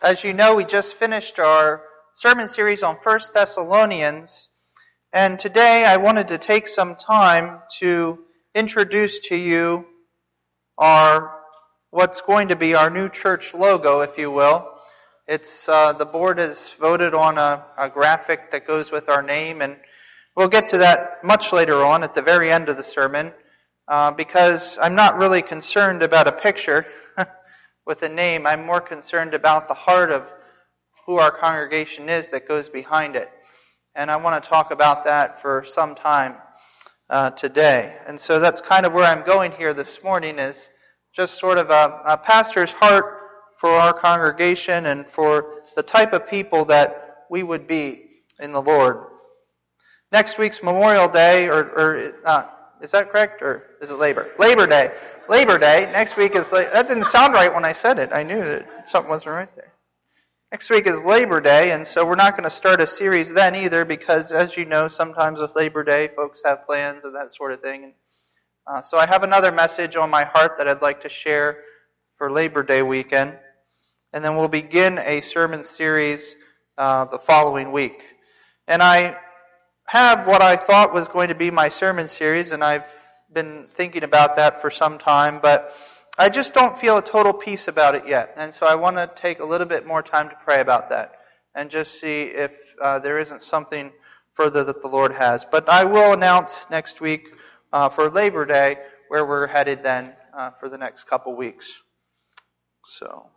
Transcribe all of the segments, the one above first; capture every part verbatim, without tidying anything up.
As you know, we just finished our sermon series on First Thessalonians, and today I wanted to take some time to introduce to you our what's going to be our new church logo, if you will. It's uh, the board has voted on a, a graphic that goes with our name, and we'll get to that much later on at the very end of the sermon, uh, because I'm not really concerned about a picture with a name. I'm more concerned about the heart of who our congregation is that goes behind it. And I want to talk about that for some time uh, today. And so that's kind of where I'm going here this morning, is just sort of a, a pastor's heart for our congregation and for the type of people that we would be in the Lord. Next week's Memorial Day, or, or uh, is that correct, or is it Labor? Labor Day. Labor Day. Next week is, that didn't sound right when I said it. I knew that something wasn't right there. Next week is Labor Day, and so we're not going to start a series then either, because as you know, sometimes with Labor Day, folks have plans and that sort of thing. Uh, so I have another message on my heart that I'd like to share for Labor Day weekend, and then we'll begin a sermon series uh, the following week. And I have what I thought was going to be my sermon series, and I've been thinking about that for some time, but I just don't feel a total peace about it yet. And so I want to take a little bit more time to pray about that and just see if uh, there isn't something further that the Lord has. But I will announce next week uh, for Labor Day where we're headed then uh, for the next couple weeks. So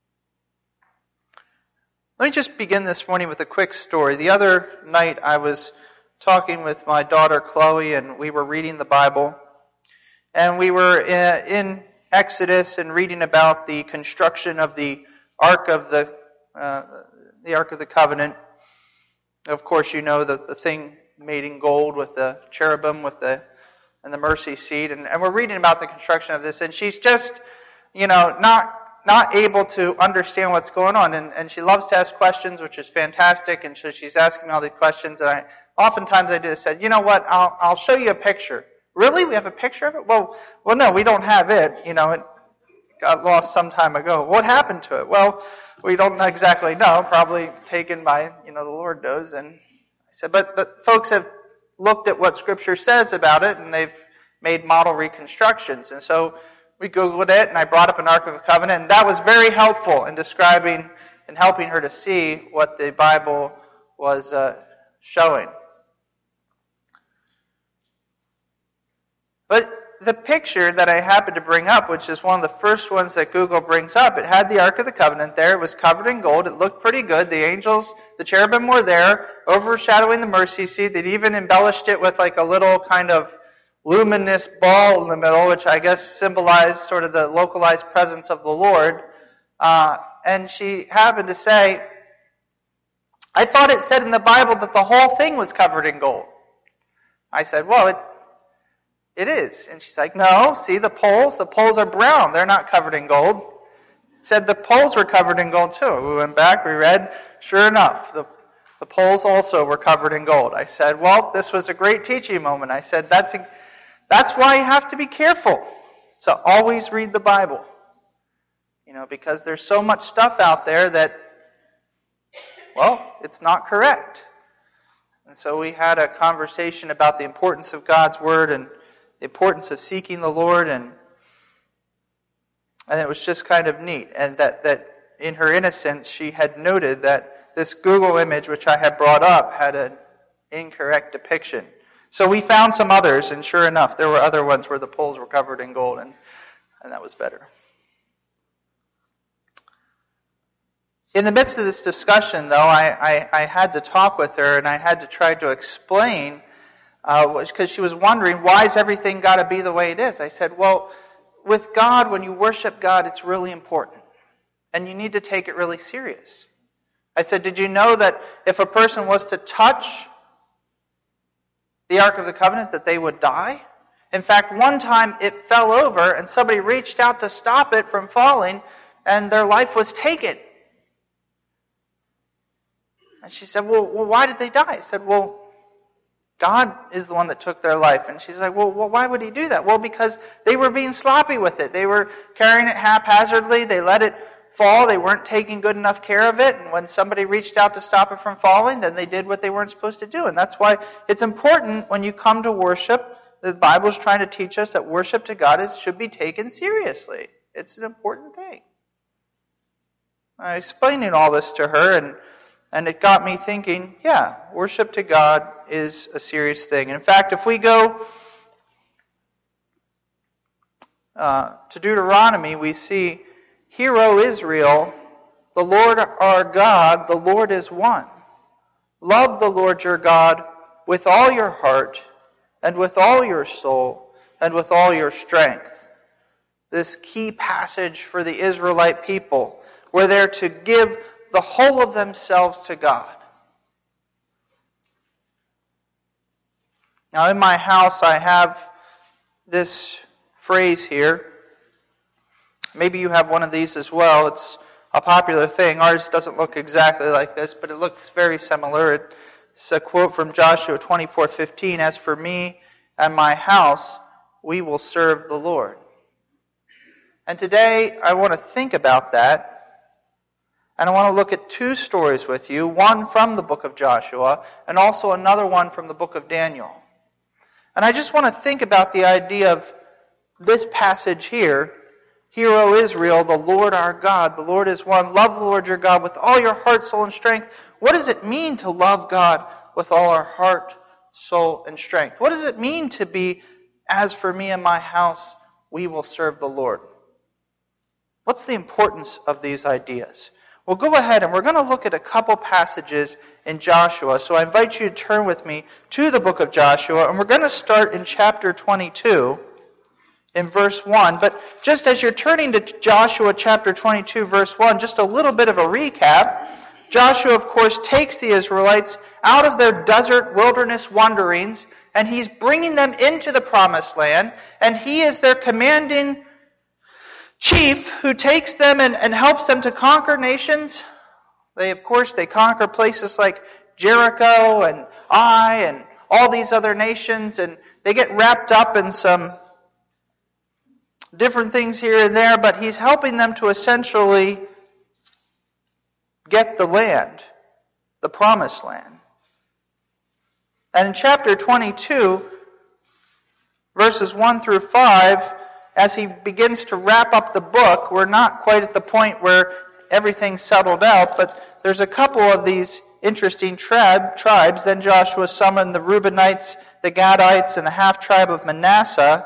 let me just begin this morning with a quick story. The other night I was talking with my daughter Chloe, and we were reading the Bible, and we were in Exodus and reading about the construction of the Ark of the uh, the Ark of the Covenant. Of course, you know the, the thing made in gold with the cherubim with the and the mercy seat, and, and we're reading about the construction of this, and she's just, you know, not not able to understand what's going on, and, and she loves to ask questions, which is fantastic, and so she's asking me all these questions, and I oftentimes I just said, you know what, I'll I'll show you a picture. Really? We have a picture of it? Well, well, no, we don't have it. You know, it got lost some time ago. What happened to it? Well, we don't exactly know. Probably taken by, you know, the Lord knows. And I said, but, but folks have looked at what Scripture says about it, and they've made model reconstructions. And so we Googled it, and I brought up an Ark of the Covenant, and that was very helpful in describing and helping her to see what the Bible was uh, showing. But the picture that I happened to bring up, which is one of the first ones that Google brings up, it had the Ark of the Covenant there. It was covered in gold. It looked pretty good. The angels, the cherubim were there, overshadowing the mercy seat. They'd even embellished it with like a little kind of luminous ball in the middle, which I guess symbolized sort of the localized presence of the Lord. Uh, and she happened to say, I thought it said in the Bible that the whole thing was covered in gold. I said, well, it It is. And she's like, no, see the poles? The poles are brown. They're not covered in gold. It said the poles were covered in gold too. We went back, we read, sure enough, the, the poles also were covered in gold. I said, well, this was a great teaching moment. I said, that's a, that's why you have to be careful. So always read the Bible. You know, because there's so much stuff out there that, well, it's not correct. And so we had a conversation about the importance of God's Word and the importance of seeking the Lord, and and it was just kind of neat. And that, that in her innocence, she had noted that this Google image, which I had brought up, had an incorrect depiction. So we found some others, and sure enough, there were other ones where the poles were covered in gold, and, and that was better. In the midst of this discussion, though, I, I, I had to talk with her, and I had to try to explain because uh, she was wondering, why is everything got to be the way it is? I said, well, with God, when you worship God, it's really important. And you need to take it really serious. I said, did you know that if a person was to touch the Ark of the Covenant, that they would die? In fact, one time it fell over, and somebody reached out to stop it from falling, and their life was taken. And she said, well, well why did they die? I said, well, God is the one that took their life. And she's like, well, well, why would he do that? Well, because they were being sloppy with it. They were carrying it haphazardly. They let it fall, they weren't taking good enough care of it, and when somebody reached out to stop it from falling, then they did what they weren't supposed to do. And that's why it's important when you come to worship. The Bible is trying to teach us that worship to God is, should be taken seriously. It's an important thing. I was explaining all this to her, and, and it got me thinking, yeah, worship to God is a serious thing. In fact, if we go uh, to Deuteronomy, we see, "Hear, O Israel, the Lord our God, the Lord is one. Love the Lord your God with all your heart, and with all your soul, and with all your strength." This key passage for the Israelite people, where they're to give the whole of themselves to God. Now, in my house, I have this phrase here. Maybe you have one of these as well. It's a popular thing. Ours doesn't look exactly like this, but it looks very similar. It's a quote from Joshua twenty-four fifteen. "As for me and my house, we will serve the Lord." And today, I want to think about that. And I want to look at two stories with you. One from the book of Joshua, and also another one from the book of Daniel. And I just want to think about the idea of this passage here. "Hear, O Israel, the Lord our God, the Lord is one. Love the Lord your God with all your heart, soul, and strength." What does it mean to love God with all our heart, soul, and strength? What does it mean to be, "As for me and my house, we will serve the Lord"? What's the importance of these ideas? Well, go ahead, and we're going to look at a couple passages in Joshua. So I invite you to turn with me to the book of Joshua, and we're going to start in chapter twenty-two. In verse one. But just as you're turning to Joshua chapter twenty-two, verse one, just a little bit of a recap. Joshua, of course, takes the Israelites out of their desert wilderness wanderings, and he's bringing them into the promised land, and he is their commanding chief who takes them and, and helps them to conquer nations. They, of course, they conquer places like Jericho and Ai and all these other nations, and they get wrapped up in some different things here and there, but he's helping them to essentially get the land, the promised land. And in chapter twenty-two, verses one through five, as he begins to wrap up the book, we're not quite at the point where everything's settled out, but there's a couple of these interesting trib, tribes. Then Joshua summoned the Reubenites, the Gadites, and the half-tribe of Manasseh.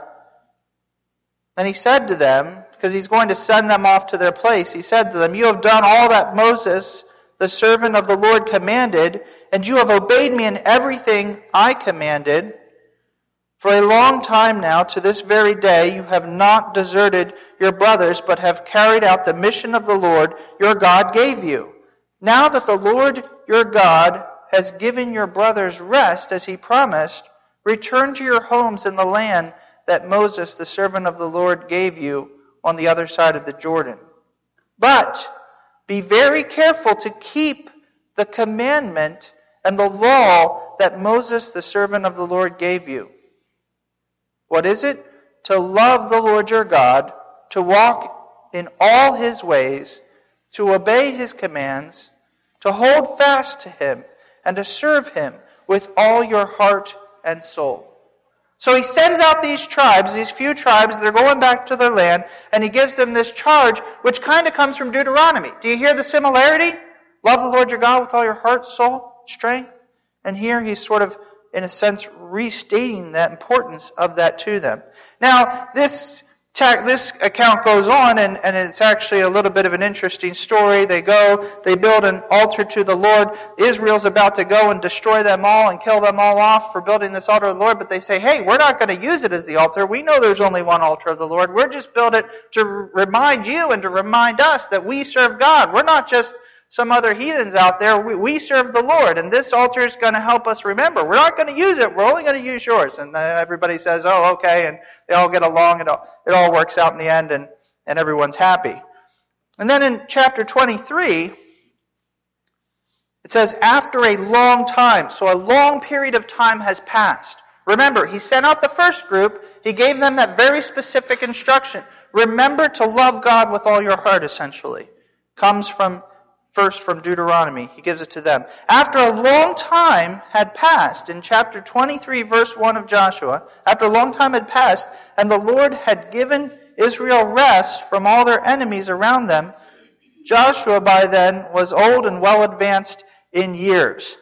And he said to them, because he's going to send them off to their place, he said to them, "You have done all that Moses, the servant of the Lord, commanded, and you have obeyed me in everything I commanded. For a long time now, to this very day, you have not deserted your brothers, but have carried out the mission of the Lord your God gave you. Now that the Lord your God has given your brothers rest, as he promised, return to your homes in the land that Moses, the servant of the Lord, gave you on the other side of the Jordan. But be very careful to keep the commandment and the law that Moses, the servant of the Lord, gave you." What is it? "To love the Lord your God, to walk in all his ways, to obey his commands, to hold fast to him, and to serve him with all your heart and soul." So he sends out these tribes, these few tribes, they're going back to their land, and he gives them this charge, which kind of comes from Deuteronomy. Do you hear the similarity? Love the Lord your God with all your heart, soul, strength. And here he's sort of, in a sense, restating that importance of that to them. Now, this this account goes on, and, and it's actually a little bit of an interesting story. They go, they build an altar to the Lord. Israel's about to go and destroy them all and kill them all off for building this altar of the Lord, but they say, "Hey, we're not going to use it as the altar. We know there's only one altar of the Lord. We're just build it to remind you and to remind us that we serve God. We're not just some other heathens out there. We, we serve the Lord, and this altar is going to help us remember. We're not going to use it. We're only going to use yours." And then everybody says, "Oh, okay," and they all get along, and it all works out in the end, and, and everyone's happy. And then in chapter twenty-three, it says, "After a long time," so a long period of time has passed. Remember, he sent out the first group. He gave them that very specific instruction. Remember to love God with all your heart, essentially. comes from first from Deuteronomy. He gives it to them. After a long time had passed, in chapter twenty-three, verse one of Joshua, after a long time had passed, and the Lord had given Israel rest from all their enemies around them, Joshua by then was old and well advanced in years.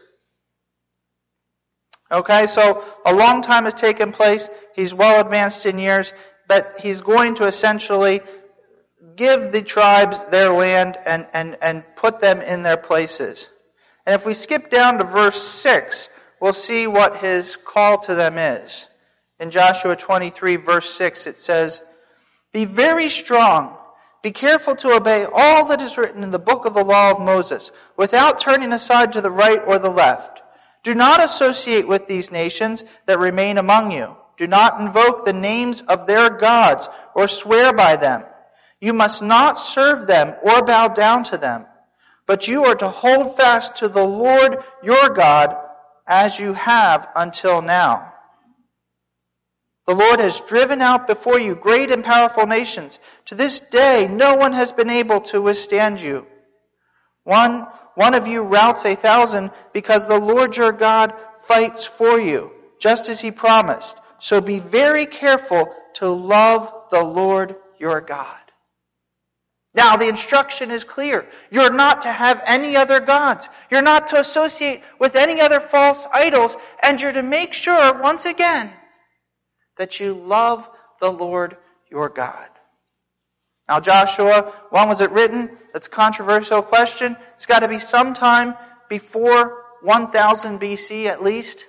Okay, so a long time has taken place. He's well advanced in years, but he's going to essentially give the tribes their land and, and, and put them in their places. And if we skip down to verse six, we'll see what his call to them is. In Joshua twenty-three, verse six, it says, "Be very strong. Be careful to obey all that is written in the book of the law of Moses, without turning aside to the right or the left. Do not associate with these nations that remain among you. Do not invoke the names of their gods or swear by them. You must not serve them or bow down to them, but you are to hold fast to the Lord your God as you have until now. The Lord has driven out before you great and powerful nations. To this day no one has been able to withstand you. One, one of you routs a thousand because the Lord your God fights for you, just as he promised. So be very careful to love the Lord your God." Now, the instruction is clear. You're not to have any other gods. You're not to associate with any other false idols. And you're to make sure, once again, that you love the Lord your God. Now, Joshua, when was it written? That's a controversial question. It's got to be sometime before one thousand B C at least.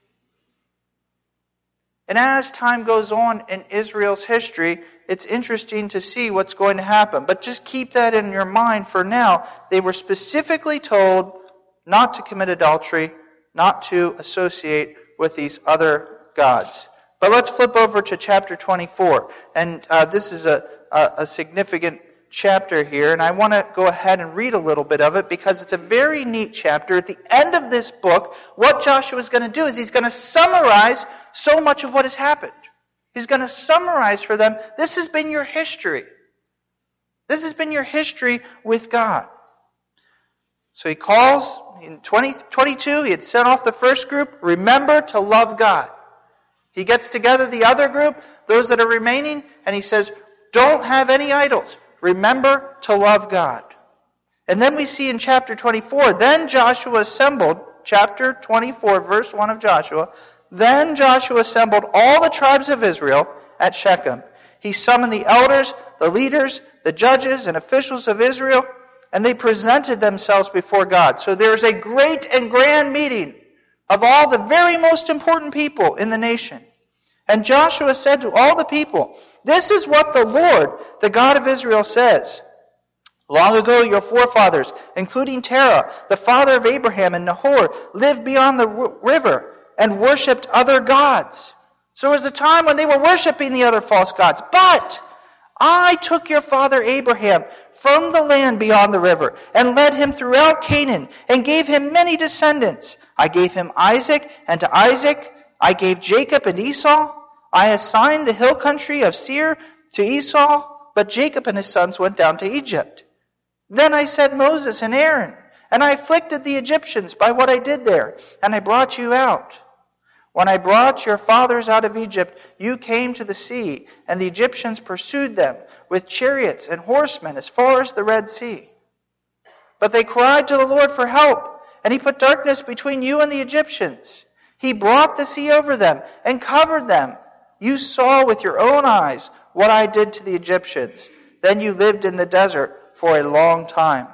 And as time goes on in Israel's history, it's interesting to see what's going to happen. But just keep that in your mind for now. They were specifically told not to commit adultery, not to associate with these other gods. But let's flip over to chapter twenty-four. And uh, this is a, a, a significant chapter here. And I want to go ahead and read a little bit of it because it's a very neat chapter. At the end of this book, what Joshua is going to do is he's going to summarize so much of what has happened. He's going to summarize for them, this has been your history. This has been your history with God. So he calls, in twenty twenty-two, he had sent off the first group, remember to love God. He gets together the other group, those that are remaining, and he says, don't have any idols. Remember to love God. And then we see in chapter twenty-four, then Joshua assembled, chapter twenty-four, verse one of Joshua, then Joshua assembled all the tribes of Israel at Shechem. He summoned the elders, the leaders, the judges, and officials of Israel, and they presented themselves before God. So there's a great and grand meeting of all the very most important people in the nation. And Joshua said to all the people, "This is what the Lord, the God of Israel, says. Long ago your forefathers, including Terah, the father of Abraham and Nahor, lived beyond the river and worshipped other gods." So there was a time when they were worshiping the other false gods. "But I took your father Abraham from the land beyond the river and led him throughout Canaan and gave him many descendants. I gave him Isaac, and to Isaac I gave Jacob and Esau. I assigned the hill country of Seir to Esau, but Jacob and his sons went down to Egypt. Then I sent Moses and Aaron, and I afflicted the Egyptians by what I did there, and I brought you out. When I brought your fathers out of Egypt, you came to the sea, and the Egyptians pursued them with chariots and horsemen as far as the Red Sea. But they cried to the Lord for help, and he put darkness between you and the Egyptians. He brought the sea over them and covered them. You saw with your own eyes what I did to the Egyptians. Then you lived in the desert for a long time.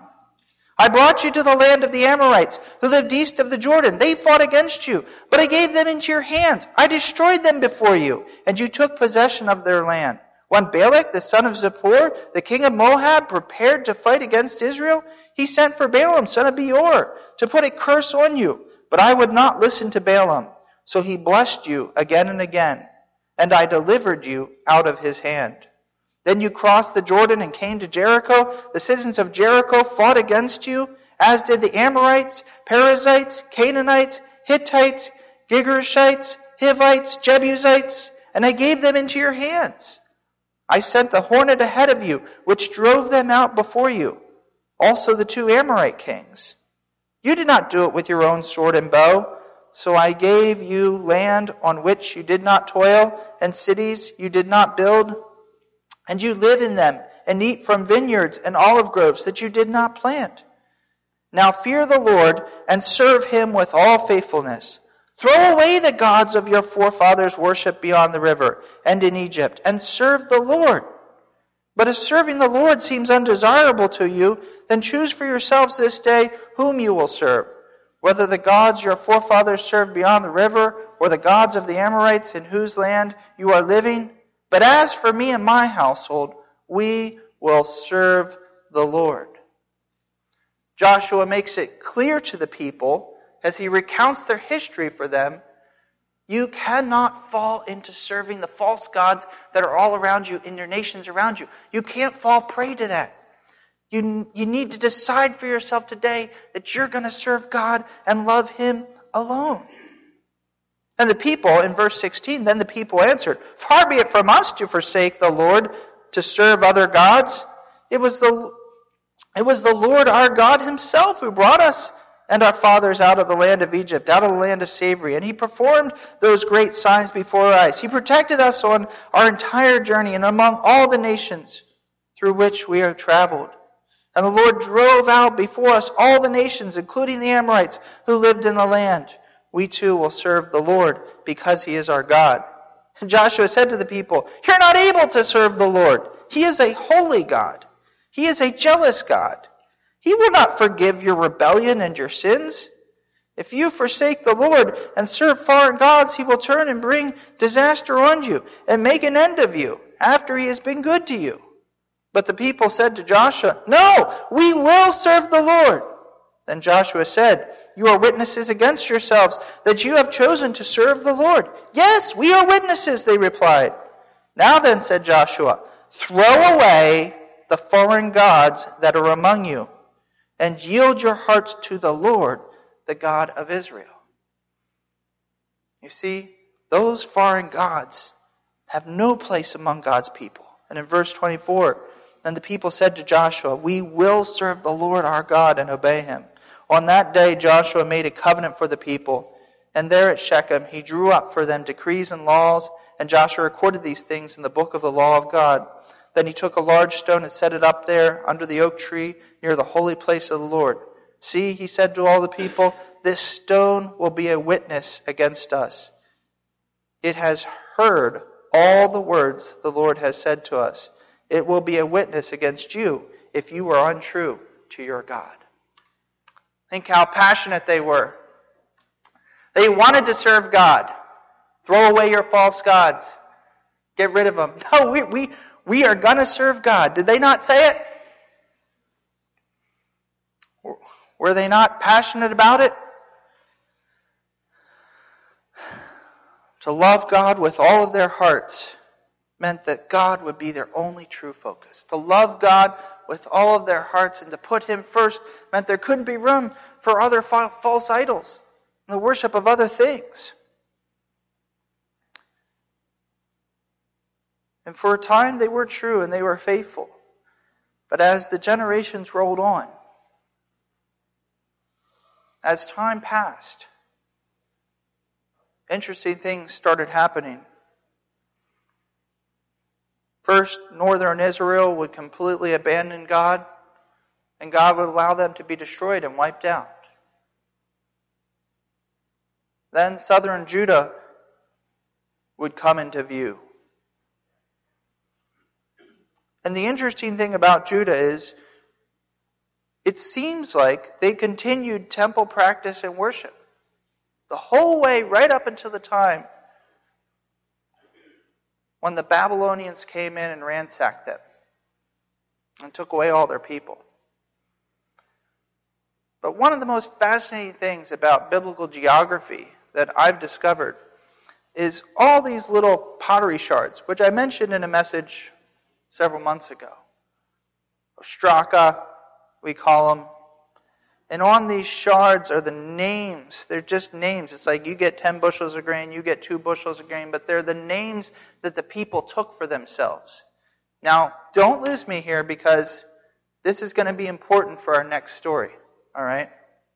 I brought you to the land of the Amorites, who lived east of the Jordan. They fought against you, but I gave them into your hands. I destroyed them before you, and you took possession of their land. When Balak, the son of Zippor, the king of Moab, prepared to fight against Israel, he sent for Balaam, son of Beor, to put a curse on you. But I would not listen to Balaam, so he blessed you again and again, and I delivered you out of his hand. Then you crossed the Jordan and came to Jericho. The citizens of Jericho fought against you, as did the Amorites, Perizzites, Canaanites, Hittites, Girgashites, Hivites, Jebusites, and I gave them into your hands. I sent the hornet ahead of you, which drove them out before you. also the two Amorite kings. You did not do it with your own sword and bow, so I gave you land on which you did not toil, and cities you did not build, and you live in them, and eat from vineyards and olive groves that you did not plant. Now fear the Lord, and serve him with all faithfulness. Throw away the gods of your forefathers worshipped beyond the river and in Egypt, and serve the Lord. But if serving the Lord seems undesirable to you, then choose for yourselves this day whom you will serve, whether the gods your forefathers served beyond the river, or the gods of the Amorites in whose land you are living. But as for me and my household, we will serve the Lord. Joshua makes it clear to the people, as he recounts their history for them, you cannot fall into serving the false gods that are all around you in your nations around you. You can't fall prey to that. You, you need to decide for yourself today that you're going to serve God and love him alone. And the people, in verse sixteen, then the people answered, far be it from us to forsake the Lord to serve other gods. It was the, it was the Lord our God himself who brought us and our fathers out of the land of Egypt, out of the land of slavery. And he performed those great signs before our eyes. He protected us on our entire journey and among all the nations through which we have traveled. And the Lord drove out before us all the nations, including the Amorites who lived in the land. We too will serve the Lord because he is our God. And Joshua said to the people, you're not able to serve the Lord. He is a holy God. He is a jealous God. He will not forgive your rebellion and your sins. If you forsake the Lord and serve foreign gods, he will turn and bring disaster on you and make an end of you after he has been good to you. But the people said to Joshua, no, we will serve the Lord. Then Joshua said, you are witnesses against yourselves that you have chosen to serve the Lord. Yes, we are witnesses, they replied. Now then, said Joshua, throw away the foreign gods that are among you, and yield your hearts to the Lord, the God of Israel. You see, those foreign gods have no place among God's people. And in verse twenty-four, then the people said to Joshua, we will serve the Lord our God and obey him. On that day Joshua made a covenant for the people, and there at Shechem he drew up for them decrees and laws, and Joshua recorded these things in the book of the law of God. Then he took a large stone and set it up there under the oak tree near the holy place of the Lord. See, he said to all the people, this stone will be a witness against us. It has heard all the words the Lord has said to us. It will be a witness against you if you are untrue to your God. Think how passionate they were. They wanted to serve God. Throw away your false gods. Get rid of them. No, we, we, we are going to serve God. Did they not say it? Were they not passionate about it? To love God with all of their hearts meant that God would be their only true focus. To love God with all of their hearts and to put him first meant there couldn't be room for other false idols and the worship of other things. And for a time they were true and they were faithful. But as the generations rolled on, as time passed, interesting things started happening. First, northern Israel would completely abandon God, and God would allow them to be destroyed and wiped out. Then southern Judah would come into view. And the interesting thing about Judah is, it seems like they continued temple practice and worship the whole way right up until the time when the Babylonians came in and ransacked them and took away all their people. But one of the most fascinating things about biblical geography that I've discovered is all these little pottery shards, which I mentioned in a message several months ago. Ostraka, we call them. And on these shards are the names. They're just names. It's like you get ten bushels of grain, you get two bushels of grain, but they're the names that the people took for themselves. Now, don't lose me here because This is going to be important for our next story. All right?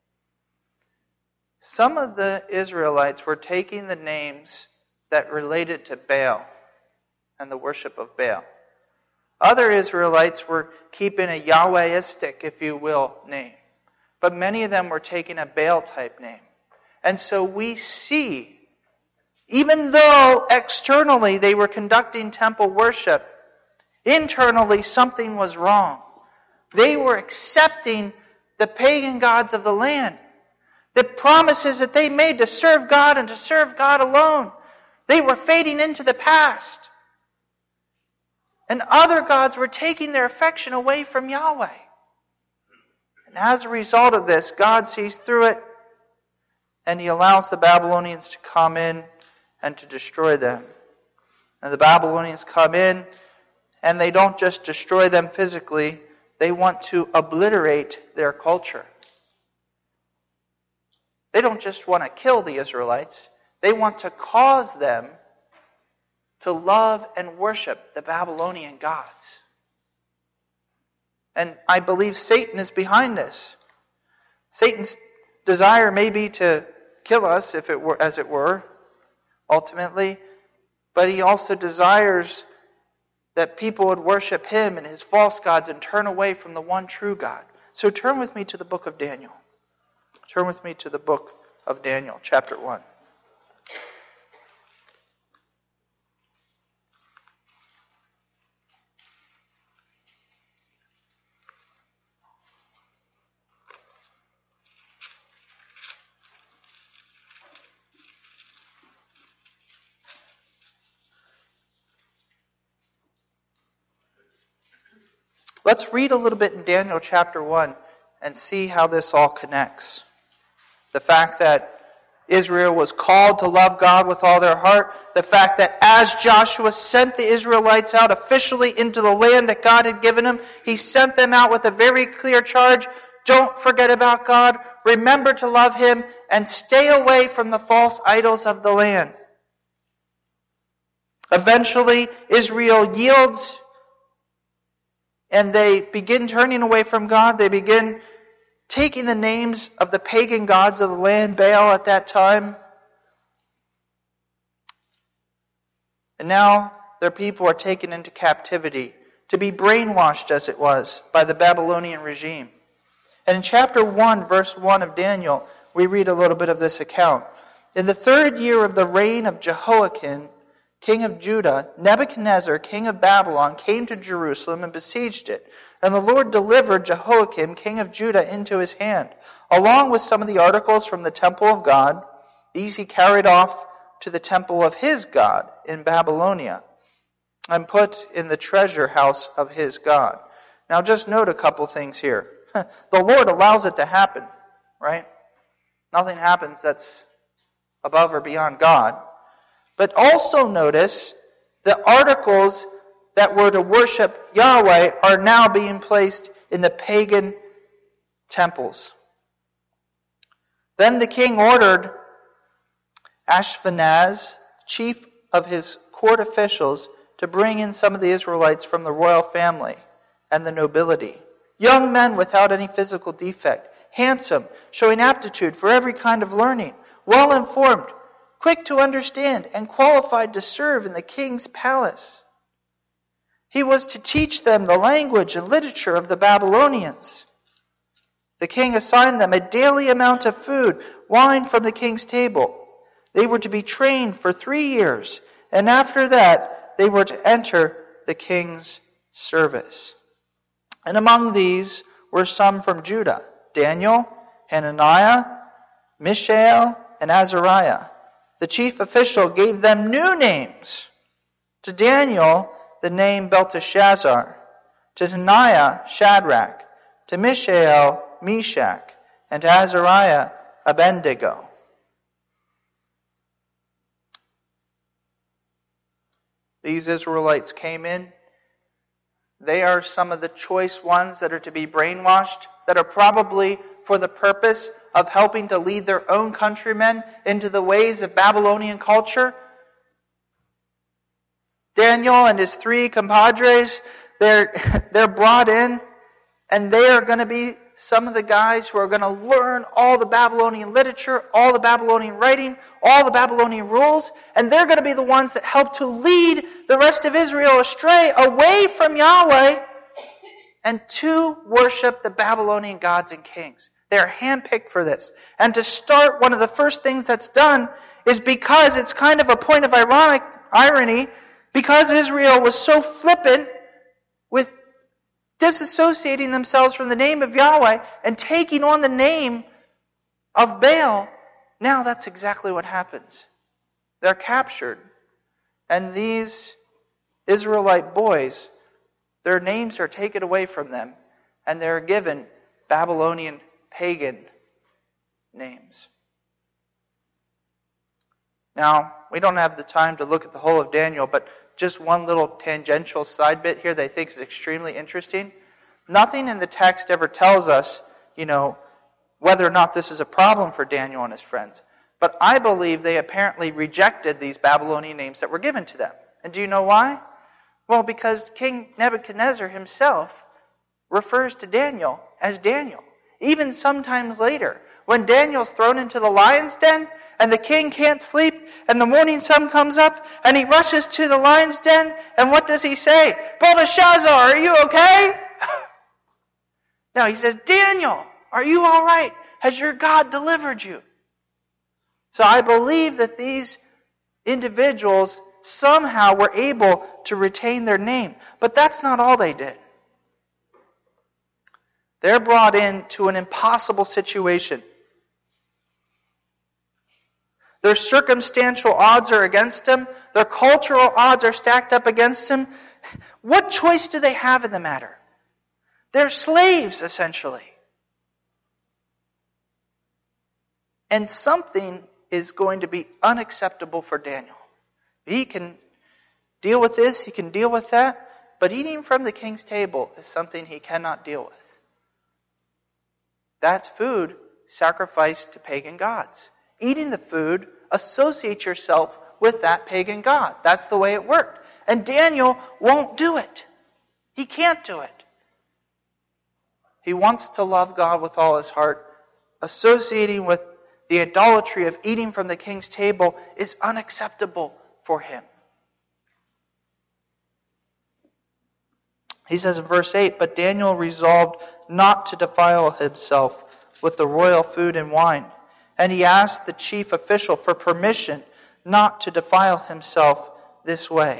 Some of the Israelites were taking the names that related to Baal and the worship of Baal. Other Israelites were keeping a Yahwehistic, if you will, name. But many of them were taking a Baal-type name. And so we see, even though externally they were conducting temple worship, internally something was wrong. They were accepting the pagan gods of the land. The promises that they made to serve God and to serve God alone. They were fading into the past. And other gods were taking their affection away from Yahweh. And as a result of this, God sees through it, and He allows the Babylonians to come in and to destroy them. And the Babylonians come in, and they don't just destroy them physically, they want to obliterate their culture. They don't just want to kill the Israelites, they want to cause them to love and worship the Babylonian gods. And I believe Satan is behind this. Satan's desire may be to kill us, if it were, as it were, ultimately, but he also desires that people would worship him and his false gods and turn away from the one true God. So turn with me to the book of Daniel. Turn with me to the book of Daniel, chapter one. Let's read a little bit in Daniel chapter one and see how this all connects. The fact that Israel was called to love God with all their heart. The fact that as Joshua sent the Israelites out officially into the land that God had given them, he sent them out with a very clear charge. Don't forget about God. Remember to love Him and stay away from the false idols of the land. Eventually, Israel yields and they begin turning away from God. They begin taking the names of the pagan gods of the land, Baal at that time. And now their people are taken into captivity to be brainwashed, as it was, by the Babylonian regime. And in chapter one, verse one of Daniel, we read a little bit of this account. In the third year of the reign of Jehoiakim, king of Judah, Nebuchadnezzar, king of Babylon, came to Jerusalem and besieged it. And the Lord delivered Jehoiakim, king of Judah, into his hand, along with some of the articles from the temple of God. These he carried off to the temple of his God in Babylonia, and put in the treasure house of his God. Now just note a couple things here. The Lord allows it to happen, right? Nothing happens that's above or beyond God. But also notice the articles that were to worship Yahweh are now being placed in the pagan temples. Then the king ordered Ashpenaz, chief of his court officials, to bring in some of the Israelites from the royal family and the nobility. Young men without any physical defect, handsome, showing aptitude for every kind of learning, well informed, quick to understand, and qualified to serve in the king's palace. He was to teach them the language and literature of the Babylonians. The king assigned them a daily amount of food, wine from the king's table. They were to be trained for three years, and after that they were to enter the king's service. And among these were some from Judah: Daniel, Hananiah, Mishael, and Azariah. The chief official gave them new names. To Daniel, the name Belteshazzar. To Hananiah, Shadrach. To Mishael, Meshach. And to Azariah, Abednego. These Israelites came in. They are some of the choice ones that are to be brainwashed, that are probably for the purpose of helping to lead their own countrymen into the ways of Babylonian culture. Daniel and his three compadres, they're, they're brought in And they are going to be some of the guys who are going to learn all the Babylonian literature, all the Babylonian writing, all the Babylonian rules. And they're going to be the ones that help to lead the rest of Israel astray, away from Yahweh, and to worship the Babylonian gods and kings. They are handpicked for this. And to start, one of the first things that's done is because it's kind of a point of ironic irony, because Israel was so flippant with disassociating themselves from the name of Yahweh and taking on the name of Baal, now that's exactly what happens. They're captured. And these Israelite boys, their names are taken away from them, and they're given Babylonian pagan names. Now, we don't have the time to look at the whole of Daniel, but just one little tangential side bit here that I think is extremely interesting. Nothing in the text ever tells us, you know, whether or not this is a problem for Daniel and his friends. But I believe they apparently rejected these Babylonian names that were given to them. And do you know why? Well, because King Nebuchadnezzar himself refers to Daniel as Daniel. Even sometimes later, when Daniel's thrown into the lion's den, and the king can't sleep, and the morning sun comes up, and he rushes to the lion's den, and what does he say? Belteshazzar, are you okay? No, he says, Daniel, are you all right? Has your God delivered you? So I believe that these individuals somehow were able to retain their name. But that's not all they did. They're brought into an impossible situation. Their circumstantial odds are against them. Their cultural odds are stacked up against him. What choice do they have in the matter? They're slaves, essentially. And something is going to be unacceptable for Daniel. He can deal with this, he can deal with that, but eating from the king's table is something he cannot deal with. That's food sacrificed to pagan gods. Eating the food, associate yourself with that pagan god. That's the way it worked. And Daniel won't do it. He can't do it. He wants to love God with all his heart. Associating with the idolatry of eating from the king's table is unacceptable for him. He says in verse eight, but Daniel resolved not to defile himself with the royal food and wine. And he asked the chief official for permission not to defile himself this way.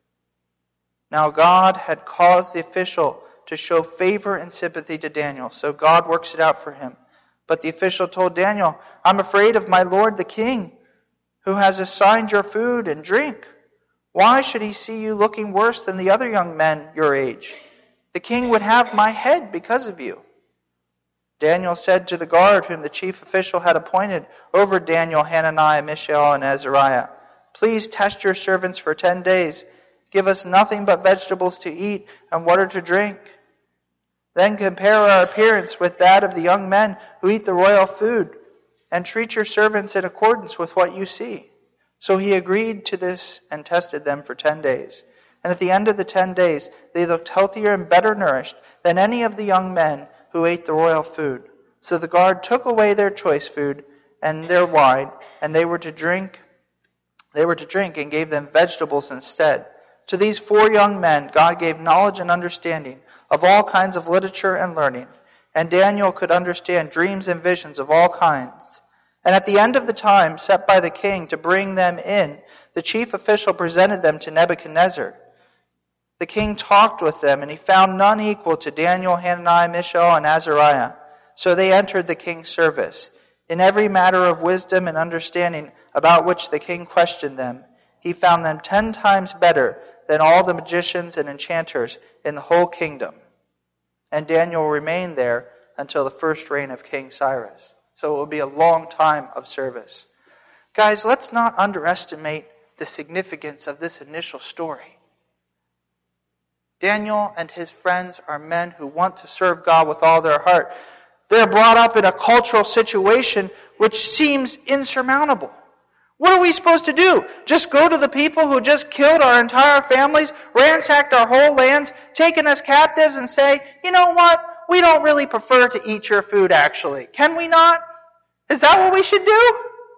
Now God had caused the official to show favor and sympathy to Daniel, so God works it out for him. But the official told Daniel, I'm afraid of my lord the king, who has assigned your food and drink. Why should he see you looking worse than the other young men your age? The king would have my head because of you. Daniel said to the guard whom the chief official had appointed over Daniel, Hananiah, Mishael, and Azariah, please test your servants for ten days. Give us nothing but vegetables to eat and water to drink. Then compare our appearance with that of the young men who eat the royal food, and treat your servants in accordance with what you see. So he agreed to this and tested them for ten days. And at the end of the ten days, they looked healthier and better nourished than any of the young men who ate the royal food. So the guard took away their choice food and their wine, and they were to drink, they were to drink and gave them vegetables instead. To these four young men, God gave knowledge and understanding of all kinds of literature and learning. And Daniel could understand dreams and visions of all kinds. And at the end of the time set by the king to bring them in, the chief official presented them to Nebuchadnezzar. The king talked with them, and he found none equal to Daniel, Hananiah, Mishael, and Azariah. So they entered the king's service. In every matter of wisdom and understanding about which the king questioned them, he found them ten times better than all the magicians and enchanters in the whole kingdom. And Daniel remained there until the first reign of King Cyrus. So it will be a long time of service. Guys, let's not underestimate the significance of this initial story. Daniel and his friends are men who want to serve God with all their heart. They're brought up in a cultural situation which seems insurmountable. What are we supposed to do? Just go to the people who just killed our entire families, ransacked our whole lands, taken us captives, and say, you know what? we don't really prefer to eat your food actually. Can we not? Is that what we should do?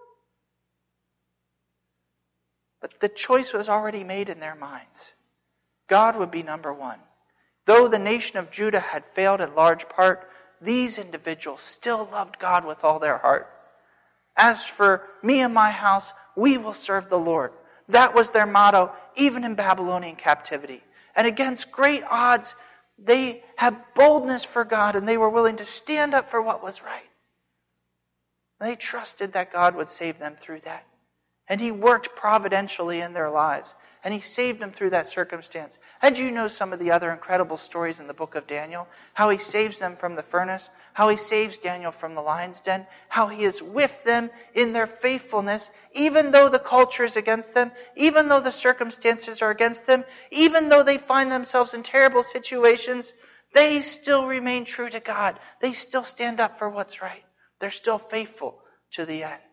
But the choice was already made in their minds. God would be number one. Though the nation of Judah had failed in large part, these individuals still loved God with all their heart. As for me and my house, we will serve the Lord. That was their motto, even in Babylonian captivity. And against great odds, they had boldness for God and they were willing to stand up for what was right. They trusted that God would save them through that. And He worked providentially in their lives. And He saved them through that circumstance. And you know some of the other incredible stories in the book of Daniel. How He saves them from the furnace. How He saves Daniel from the lion's den. How He is with them in their faithfulness. Even though the culture is against them. Even though the circumstances are against them. Even though they find themselves in terrible situations. They still remain true to God. They still stand up for what's right. They're still faithful to the end.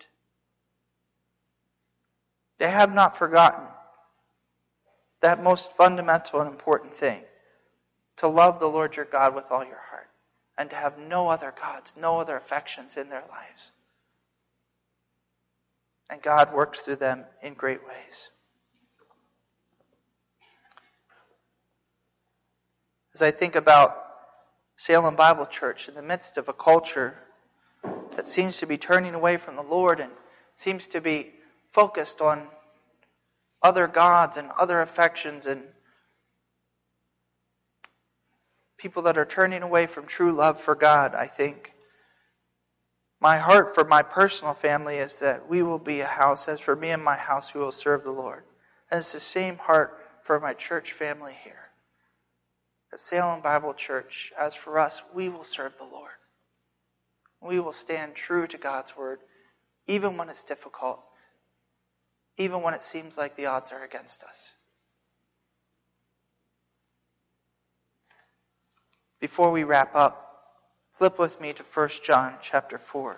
They have not forgotten that most fundamental and important thing, to love the Lord your God with all your heart, and to have no other gods, no other affections in their lives. And God works through them in great ways. As I think about Salem Bible Church in the midst of a culture that seems to be turning away from the Lord and seems to be focused on other gods and other affections and people that are turning away from true love for God, I think my heart for my personal family is that we will be a house. As for me and my house, we will serve the Lord. And it's the same heart for my church family here. At Salem Bible Church, as for us, we will serve the Lord. We will stand true to God's word, even when it's difficult. Even when it seems like the odds are against us. Before we wrap up, flip with me to First John chapter four.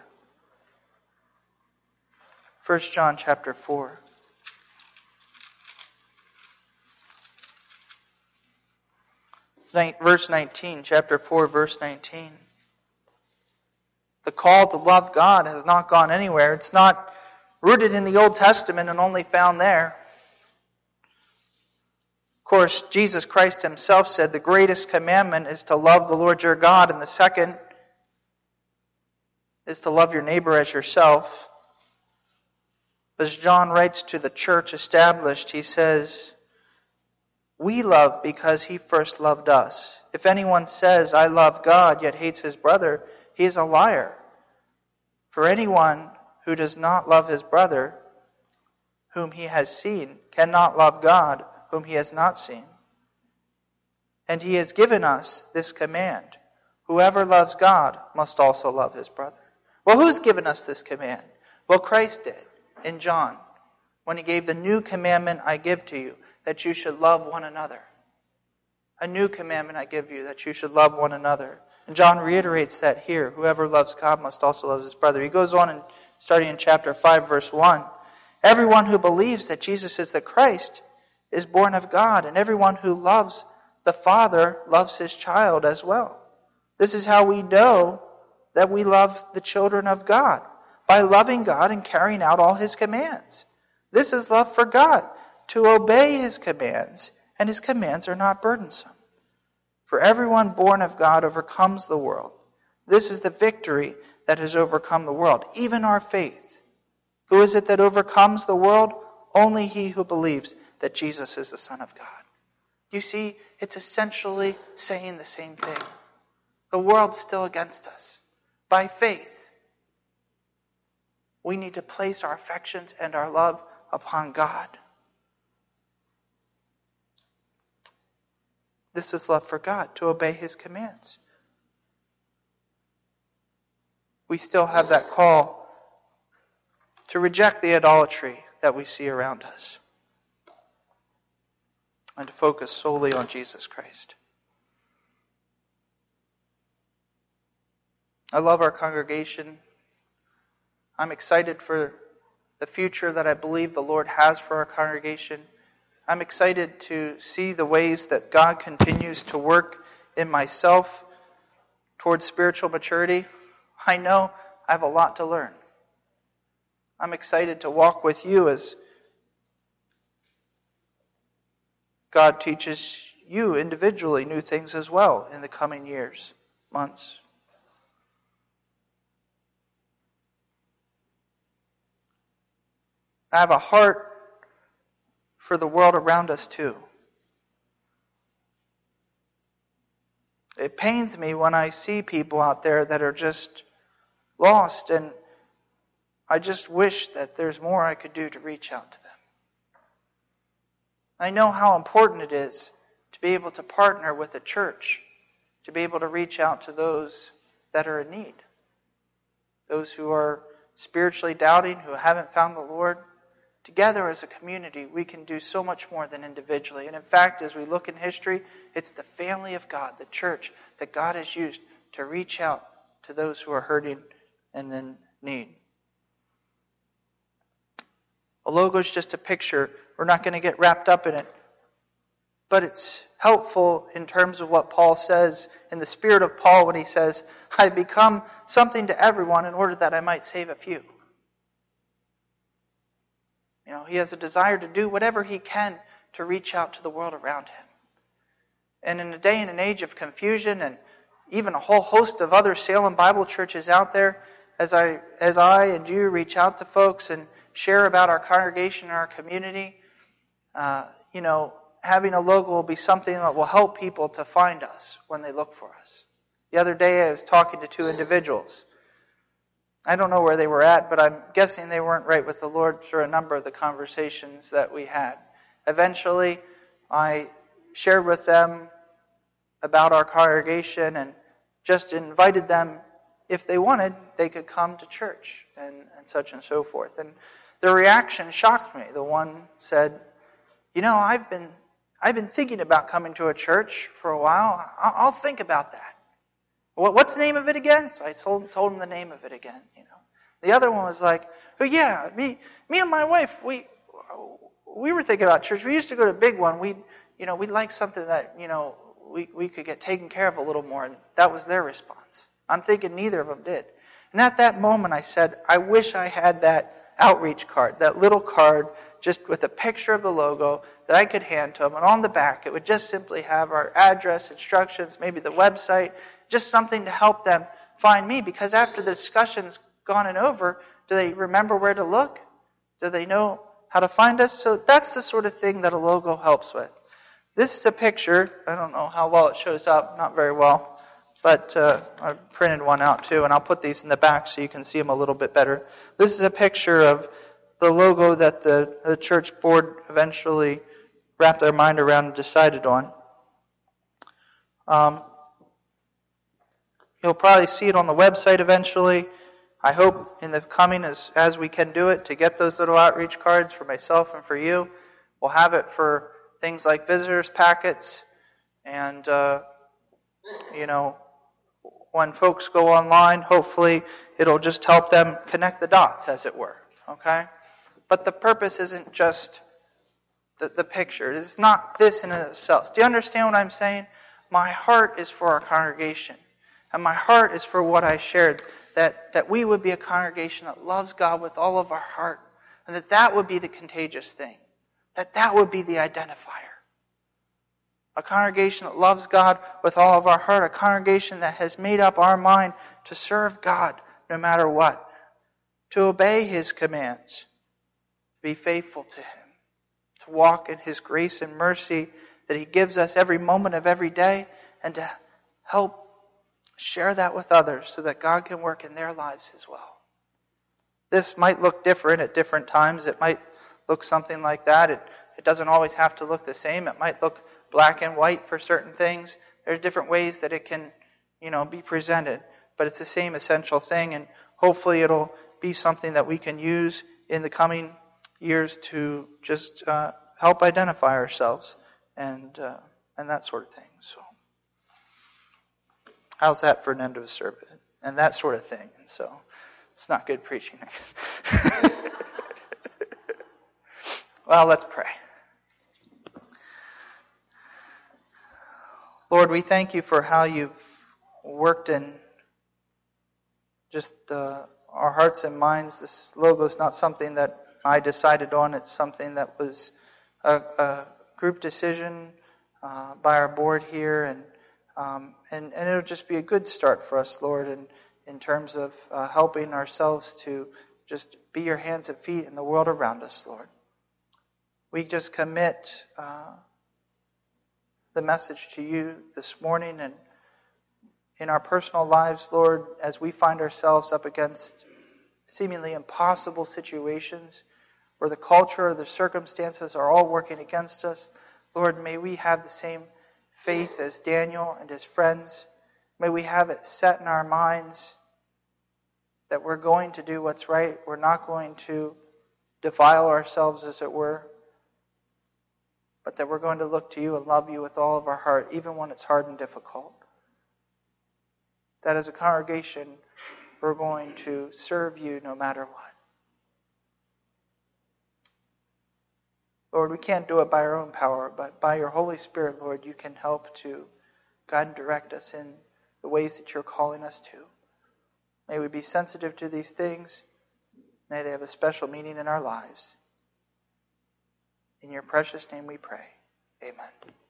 First John chapter four. Verse nineteen, chapter four, verse nineteen. The call to love God has not gone anywhere. It's not rooted in the Old Testament and only found there. Of course, Jesus Christ Himself said the greatest commandment is to love the Lord your God, and the second is to love your neighbor as yourself. As John writes to the church established, he says, we love because He first loved us. If anyone says, I love God, yet hates his brother, he is a liar. For anyone who does not love his brother, whom he has seen, cannot love God, whom he has not seen. And He has given us this command. Whoever loves God must also love his brother. Well, who's given us this command? Well, Christ did in John, when He gave the new commandment I give to you, that you should love one another. A new commandment I give you, that you should love one another. And John reiterates that here. Whoever loves God must also love his brother. He goes on and starting in chapter five, verse one. Everyone who believes that Jesus is the Christ is born of God, and everyone who loves the Father loves his child as well. This is how we know that we love the children of God, by loving God and carrying out all His commands. This is love for God, to obey His commands, and His commands are not burdensome. For everyone born of God overcomes the world. This is the victory that has overcome the world, even our faith. Who is it that overcomes the world? Only he who believes that Jesus is the Son of God. You see, it's essentially saying the same thing. The world's still against us. By faith, we need to place our affections and our love upon God. This is love for God, to obey His commands. We still have that call to reject the idolatry that we see around us and to focus solely on Jesus Christ. I love our congregation. I'm excited for the future that I believe the Lord has for our congregation. I'm excited to see the ways that God continues to work in myself towards spiritual maturity, I know I have a lot to learn. I'm excited to walk with you as God teaches you individually new things as well in the coming years, months. I have a heart for the world around us too. It pains me when I see people out there that are just lost, and I just wish that there's more I could do to reach out to them. I know how important it is to be able to partner with a church, to be able to reach out to those that are in need, those who are spiritually doubting, who haven't found the Lord. Together as a community, we can do so much more than individually. And in fact, as we look in history, it's the family of God, the church, that God has used to reach out to those who are hurting and in need. A logo is just a picture. We're not going to get wrapped up in it. But it's helpful in terms of what Paul says, in the spirit of Paul when he says, I become something to everyone in order that I might save a few. You know, he has a desire to do whatever he can to reach out to the world around him. And in a day and an age of confusion and even a whole host of other Salem Bible churches out there, as I as I and you reach out to folks and share about our congregation and our community, uh, you know, having a logo will be something that will help people to find us when they look for us. The other day I was talking to two individuals. I don't know where they were at, but I'm guessing they weren't right with the Lord through a number of the conversations that we had. Eventually, I shared with them about our congregation and just invited them, if they wanted, they could come to church and, and such and so forth. And their reaction shocked me. The one said, you know, I've been I've been thinking about coming to a church for a while. I'll, I'll think about that. What's the name of it again? So I told, told him the name of it again, you know. The other one was like, oh yeah, me me and my wife, we we were thinking about church. We used to go to a big one. We you know, we'd like something that, you know, we, we could get taken care of a little more. And that was their response. I'm thinking neither of them did. And at that moment I said, I wish I had that outreach card, that little card just with a picture of the logo that I could hand to them. And on the back, it would just simply have our address, instructions, maybe the website, just something to help them find me. Because after the discussion's gone and over, do they remember where to look? Do they know how to find us? So that's the sort of thing that a logo helps with. This is a picture. I don't know how well it shows up. Not very well. But uh, I printed one out too, and I'll put these in the back so you can see them a little bit better. This is a picture of the logo that the, the church board eventually wrapped their mind around and decided on. Um, you'll probably see it on the website eventually. I hope in the coming, as, as we can do it, to get those little outreach cards for myself and for you. We'll have it for things like visitors packets and, uh, you know, when folks go online, hopefully it'll just help them connect the dots, as it were. Okay? But the purpose isn't just the, the picture. It's not this in itself. Do you understand what I'm saying? My heart is for our congregation. And my heart is for what I shared. That, that we would be a congregation that loves God with all of our heart. And that that would be the contagious thing. That that would be the identifier. A congregation that loves God with all of our heart. A congregation that has made up our mind to serve God no matter what. To obey His commands. To be faithful to Him. To walk in His grace and mercy that He gives us every moment of every day. And to help share that with others so that God can work in their lives as well. This might look different at different times. It might look something like that. It, it doesn't always have to look the same. It might look black and white for certain things. There's different ways that it can, you know, be presented. But it's the same essential thing, and hopefully it'll be something that we can use in the coming years to just uh, help identify ourselves and uh, and that sort of thing. So, how's that for an end of a sermon? And that sort of thing. And so, it's not good preaching, I guess. Well, let's pray. Lord, we thank you for how you've worked in just uh, our hearts and minds. This logo is not something that I decided on. It's something that was a, a group decision uh, by our board here, and, um, and and it'll just be a good start for us, Lord, in, in terms of uh, helping ourselves to just be your hands and feet in the world around us, Lord. We just commit uh, the message to you this morning, and in our personal lives, Lord, as we find ourselves up against seemingly impossible situations where the culture or the circumstances are all working against us, Lord, may we have the same faith as Daniel and his friends. May we have it set in our minds that we're going to do what's right. We're not going to defile ourselves, as it were, but that we're going to look to you and love you with all of our heart, even when it's hard and difficult. That as a congregation, we're going to serve you no matter what. Lord, we can't do it by our own power, but by your Holy Spirit, Lord, you can help to guide and direct us in the ways that you're calling us to. May we be sensitive to these things. May they have a special meaning in our lives. In your precious name we pray. Amen.